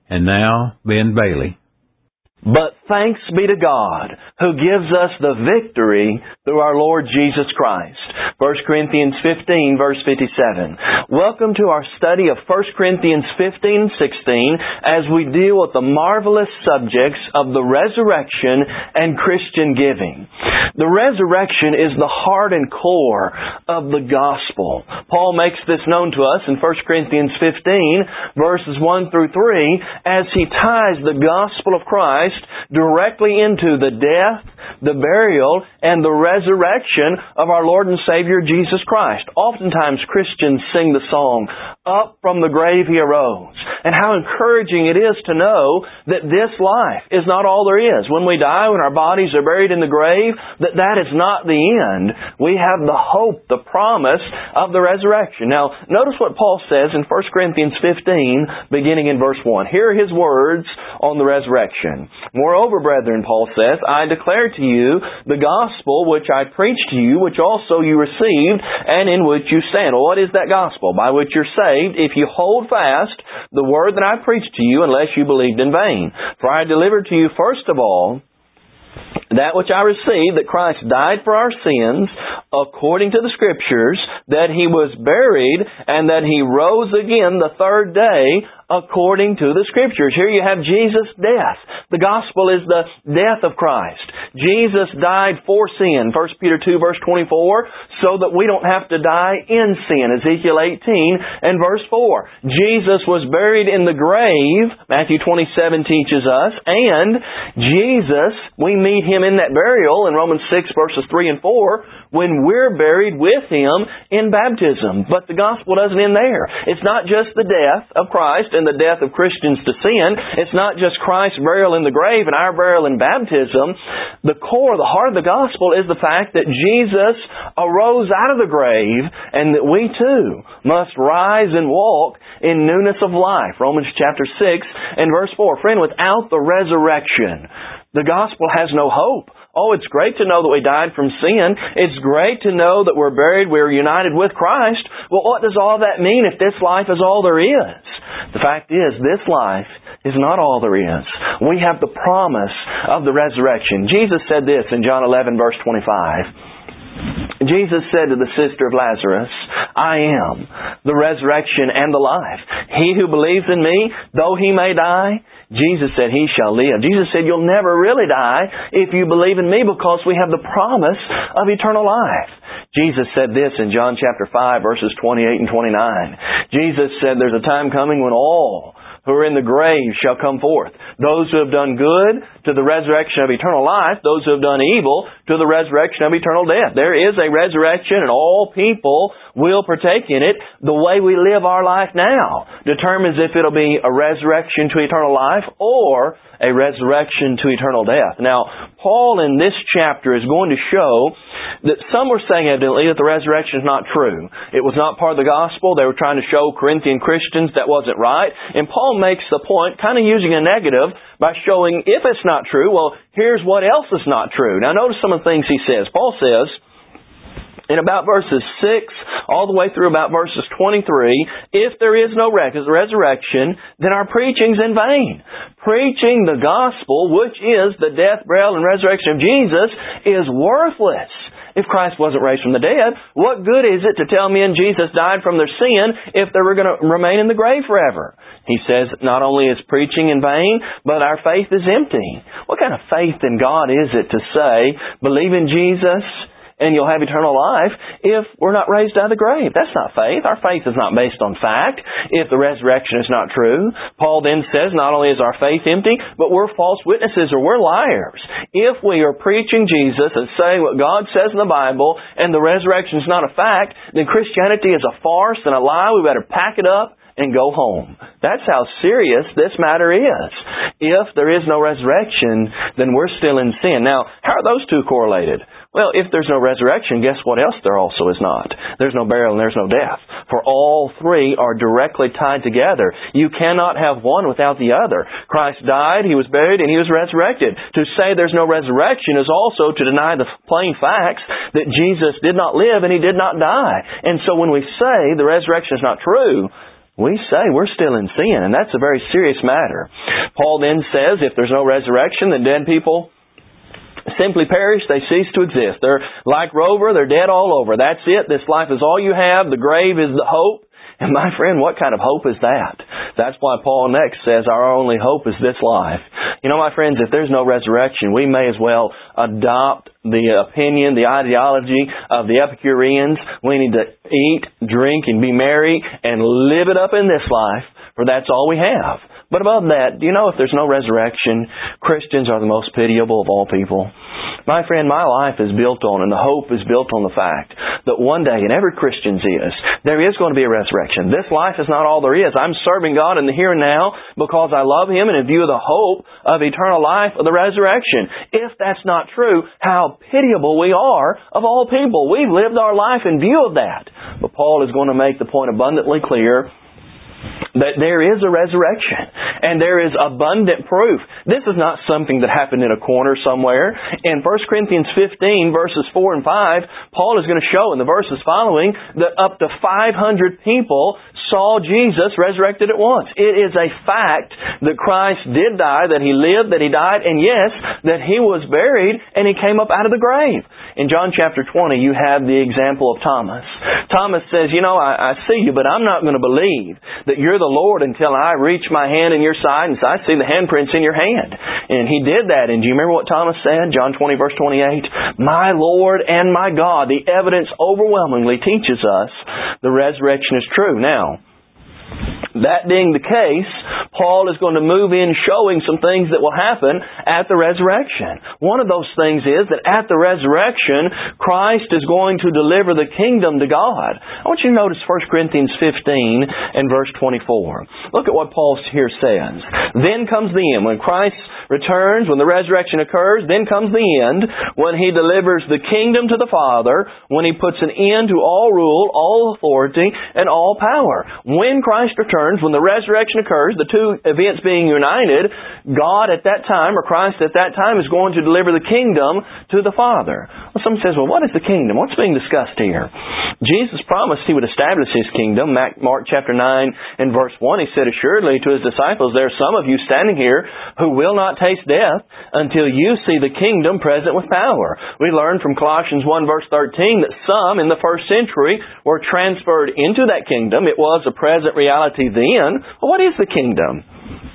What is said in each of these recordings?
And now, Ben Bailey. But thanks be to God, who gives us the victory through our Lord Jesus Christ. 1 Corinthians 15, verse 57. Welcome to our study of 1 Corinthians 15 and 16 as we deal with the marvelous subjects of the resurrection and Christian giving. The resurrection is the heart and core of the gospel. Paul makes this known to us in 1 Corinthians 15, verses 1 through 3, as he ties the gospel of Christ directly into the death, the burial, and the resurrection of our Lord and Savior Jesus Christ. Oftentimes Christians sing the song, "Up from the grave He arose." And how encouraging it is to know that this life is not all there is. When we die, when our bodies are buried in the grave, that is not the end. We have the hope, the promise of the resurrection. Now, notice what Paul says in 1 Corinthians 15, beginning in verse 1. Here are his words on the resurrection. "Moreover, brethren," Paul says, "I declare to you the gospel which I preached to you, which also you received, and in which you stand." Well, what is that gospel? By which you're saved, if you hold fast the word that I preached to you, unless you believed in vain. For I delivered to you first of all that which I received, that Christ died for our sins, according to the Scriptures, that He was buried, and that He rose again the third day, according to the Scriptures. Here you have Jesus' death. The gospel is the death of Christ. Jesus died for sin, 1 Peter 2, verse 24, so that we don't have to die in sin, Ezekiel 18 and verse 4. Jesus was buried in the grave, Matthew 27 teaches us, and Jesus, we meet Him in that burial in Romans 6, verses 3 and 4, when we're buried with Him in baptism. But the gospel doesn't end there. It's not just the death of Christ and the death of Christians to sin. It's not just Christ's burial in the grave and our burial in baptism. The core, the heart of the gospel is the fact that Jesus arose out of the grave and that we too must rise and walk in newness of life. Romans chapter 6 and verse 4. Friend, without the resurrection, the gospel has no hope. Oh, it's great to know that we died from sin. It's great to know that we're buried, we're united with Christ. Well, what does all that mean if this life is all there is? The fact is, this life is not all there is. We have the promise of the resurrection. Jesus said this in John 11, verse 25. Jesus said to the sister of Lazarus, "I am the resurrection and the life. He who believes in me, though he may die, Jesus said, he shall live." Jesus said, you'll never really die if you believe in me, because we have the promise of eternal life. Jesus said this in John chapter 5, verses 28 and 29. Jesus said, there's a time coming when all who are in the grave shall come forth. Those who have done good to the resurrection of eternal life, those who have done evil to the resurrection of eternal death. There is a resurrection and all people will partake in it. The way we live our life now determines if it'll be a resurrection to eternal life or a resurrection to eternal death. Now, Paul in this chapter is going to show that some were saying evidently that the resurrection is not true. It was not part of the gospel. They were trying to show Corinthian Christians that wasn't right. And Paul makes the point, kind of using a negative, by showing if it's not true, well, here's what else is not true. Now notice some of the things he says. Paul says, in about verses 6 all the way through about verses 23, if there is no resurrection, then our preaching's in vain. Preaching the gospel, which is the death, burial, and resurrection of Jesus, is worthless. If Christ wasn't raised from the dead, what good is it to tell men Jesus died from their sin if they were going to remain in the grave forever? He says not only is preaching in vain, but our faith is empty. What kind of faith in God is it to say, believe in Jesus and you'll have eternal life if we're not raised out of the grave? That's not faith. Our faith is not based on fact if the resurrection is not true. Paul then says not only is our faith empty, but we're false witnesses or we're liars. If we are preaching Jesus and saying what God says in the Bible and the resurrection is not a fact, then Christianity is a farce and a lie. We better pack it up and go home. That's how serious this matter is. If there is no resurrection, then we're still in sin. Now, how are those two correlated? Well, if there's no resurrection, guess what else there also is not? There's no burial and there's no death. For all three are directly tied together. You cannot have one without the other. Christ died, He was buried, and He was resurrected. To say there's no resurrection is also to deny the plain facts that Jesus did not live and He did not die. And so when we say the resurrection is not true, we say we're still in sin, and that's a very serious matter. Paul then says if there's no resurrection, then dead people simply perish, they cease to exist. They're like Rover, they're dead all over. That's it. This life is all you have. The grave is the hope. And my friend, what kind of hope is that? That's why Paul next says our only hope is this life. You know, my friends, if there's no resurrection, we may as well adopt the opinion, the ideology of the Epicureans. We need to eat, drink, and be merry and live it up in this life, for that's all we have. But above that, do you know if there's no resurrection, Christians are the most pitiable of all people? My friend, my life is built on, and the hope is built on the fact that one day, and every Christian's is, there is going to be a resurrection. This life is not all there is. I'm serving God in the here and now because I love Him and in view of the hope of eternal life of the resurrection. If that's not true, how pitiable we are of all people. We've lived our life in view of that. But Paul is going to make the point abundantly clear that there is a resurrection, and there is abundant proof. This is not something that happened in a corner somewhere. In 1 Corinthians 15, verses 4 and 5, Paul is going to show in the verses following that up to 500 people saw Jesus resurrected at once. It is a fact that Christ did die, that He lived, that He died, and yes, that He was buried, and He came up out of the grave. In John chapter 20, you have the example of Thomas. Thomas says, you know, I see you, but I'm not going to believe that you're the Lord until I reach my hand in your side and I see the handprints in your hand. And He did that. And do you remember what Thomas said? John 20, verse 28. My Lord and my God. The evidence overwhelmingly teaches us the resurrection is true. Now, that being the case, Paul is going to move in showing some things that will happen at the resurrection. One of those things is that at the resurrection, Christ is going to deliver the kingdom to God. I want you to notice 1 Corinthians 15 and verse 24. Look at what Paul here says. Then comes the end. When Christ returns, when the resurrection occurs, then comes the end, when He delivers the kingdom to the Father, when He puts an end to all rule, all authority, and all power. When Christ returns, when the resurrection occurs, the two events being united, God at that time, or Christ at that time, is going to deliver the kingdom to the Father. Well, someone says, well, what is the kingdom? What's being discussed here? Jesus promised He would establish His kingdom. Mark chapter 9 and verse 1, He said assuredly to His disciples, there are some of you standing here who will not taste death until you see the kingdom present with power. We learned from Colossians 1 verse 13 that some in the first century were transferred into that kingdom. It was a present reality then. Well, what is the kingdom?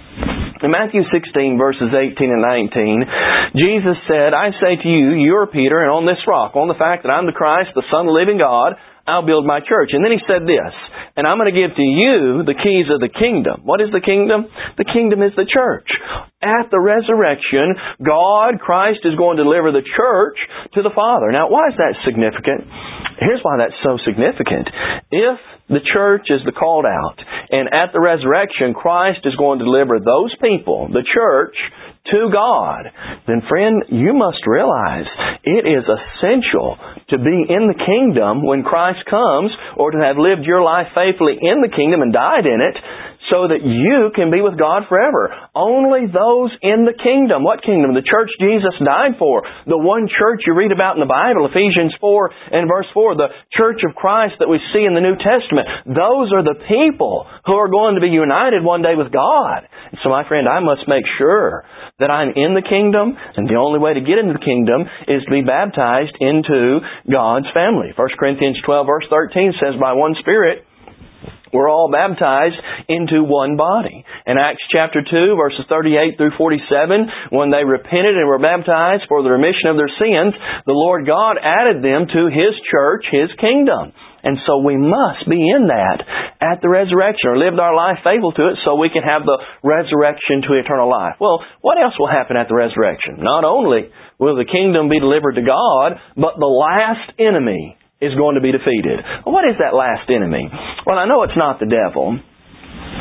In Matthew 16, verses 18 and 19, Jesus said, I say to you, you are Peter, and on this rock, on the fact that I'm the Christ, the Son of the living God, I'll build my church. And then He said this, and I'm going to give to you the keys of the kingdom. What is the kingdom? The kingdom is the church. At the resurrection, God, Christ, is going to deliver the church to the Father. Now, why is that significant? Here's why that's so significant. If the church is the called out, and at the resurrection, Christ is going to deliver those people, the church, to God, then friend, you must realize it is essential to be in the kingdom when Christ comes, or to have lived your life faithfully in the kingdom and died in it, so that you can be with God forever. Only those in the kingdom. What kingdom? The church Jesus died for. The one church you read about in the Bible, Ephesians 4 and verse 4, the church of Christ that we see in the New Testament. Those are the people who are going to be united one day with God. So my friend, I must make sure that I'm in the kingdom, and the only way to get into the kingdom is to be baptized into God's family. 1 Corinthians 12 verse 13 says, by one Spirit, we're all baptized into one body. In Acts chapter 2, verses 38 through 47, when they repented and were baptized for the remission of their sins, the Lord God added them to His church, His kingdom. And so we must be in that at the resurrection, or lived our life faithful to it, so we can have the resurrection to eternal life. Well, what else will happen at the resurrection? Not only will the kingdom be delivered to God, but the last enemy is going to be defeated. Well, what is that last enemy? Well, I know it's not the devil.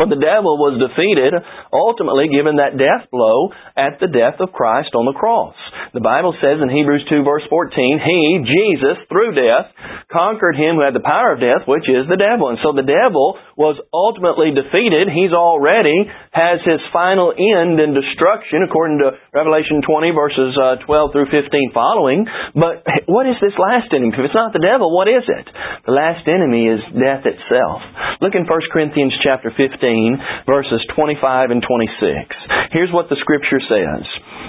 For the devil was defeated, ultimately given that death blow at the death of Christ on the cross. The Bible says in Hebrews 2 verse 14, He, Jesus, through death, conquered him who had the power of death, which is the devil. And so the devil was ultimately defeated. He's already has his final end in destruction, according to Revelation 20 verses 12 through 15 following. But what is this last enemy? If it's not the devil, what is it? The last enemy is death itself. Look in 1 Corinthians chapter 15, verses 25 and 26. Here's what the Scripture says.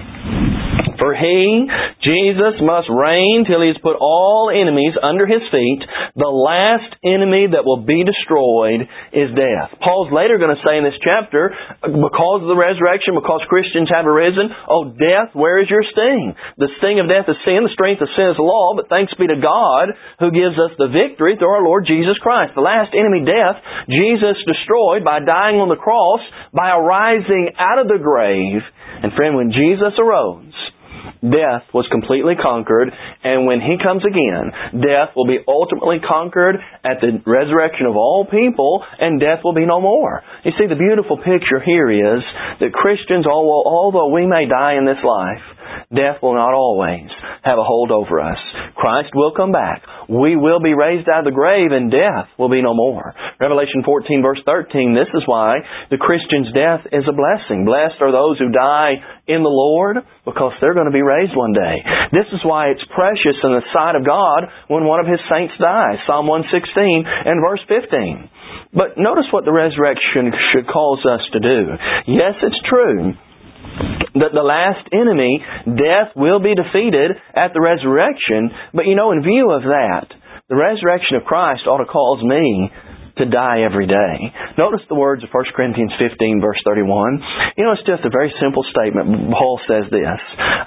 For He, Jesus, must reign till He has put all enemies under His feet. The last enemy that will be destroyed is death. Paul's later going to say in this chapter, because of the resurrection, because Christians have arisen, oh, death, where is your sting? The sting of death is sin, the strength of sin is law, but thanks be to God who gives us the victory through our Lord Jesus Christ. The last enemy, death, Jesus destroyed by dying on the cross, by arising out of the grave. And friend, when Jesus arose, death was completely conquered, and when He comes again, death will be ultimately conquered at the resurrection of all people, and death will be no more. You see, the beautiful picture here is that Christians, although we may die in this life, death will not always have a hold over us. Christ will come back. We will be raised out of the grave, and death will be no more. Revelation 14 verse 13, this is why the Christian's death is a blessing. Blessed are those who die in the Lord, because they're going to be raised one day. This is why it's precious in the sight of God when one of His saints dies. Psalm 116 and verse 15. But notice what the resurrection should cause us to do. Yes, it's true that the last enemy, death, will be defeated at the resurrection. But in view of that, the resurrection of Christ ought to cause me to die every day. Notice the words of 1 Corinthians 15 verse 31. It's just a very simple statement. Paul says this,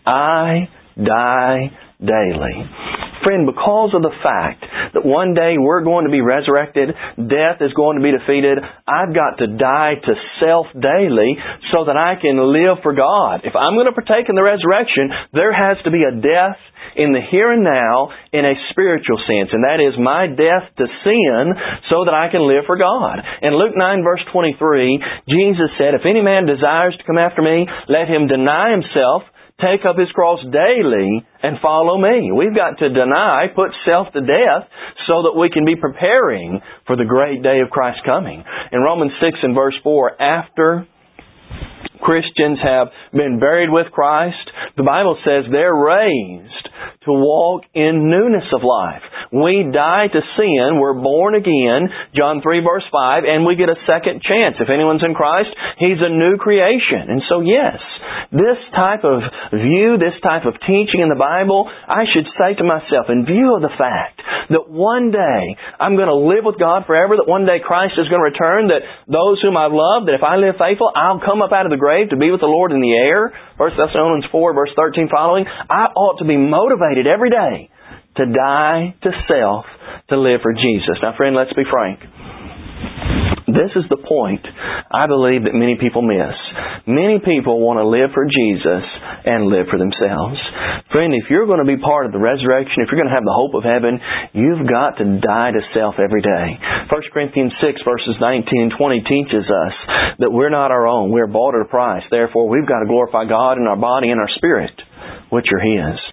I die daily. Friend, because of the fact that one day we're going to be resurrected, death is going to be defeated, I've got to die to self daily so that I can live for God. If I'm going to partake in the resurrection, there has to be a death in the here and now in a spiritual sense, and that is my death to sin so that I can live for God. In Luke 9 verse 23, Jesus said, if any man desires to come after me, let him deny himself, take up his cross daily, and follow me. We've got to deny, put self to death, so that we can be preparing for the great day of Christ's coming. In Romans 6 and verse 4, after Christians have been buried with Christ, the Bible says they're raised to walk in newness of life. We die to sin, we're born again, John 3 verse 5, and we get a second chance. If anyone's in Christ, He's a new creation. And so yes, this type of view, this type of teaching in the Bible, I should say to myself, in view of the fact that one day I'm going to live with God forever, that one day Christ is going to return, that those whom I've loved, that if I live faithful, I'll come up out of the grave to be with the Lord in the air, 1 Thessalonians 4 verse 13 following, I ought to be motivated every day to die to self to live for Jesus. Now friend, let's be frank. This is the point I believe that many people miss. Many people want to live for Jesus and live for themselves. Friend, if you're going to be part of the resurrection, if you're going to have the hope of heaven, you've got to die to self every day. 1 Corinthians 6 verses 19 and 20 teaches us that we're not our own. We're bought at a price. Therefore, we've got to glorify God in our body and our spirit, which are His.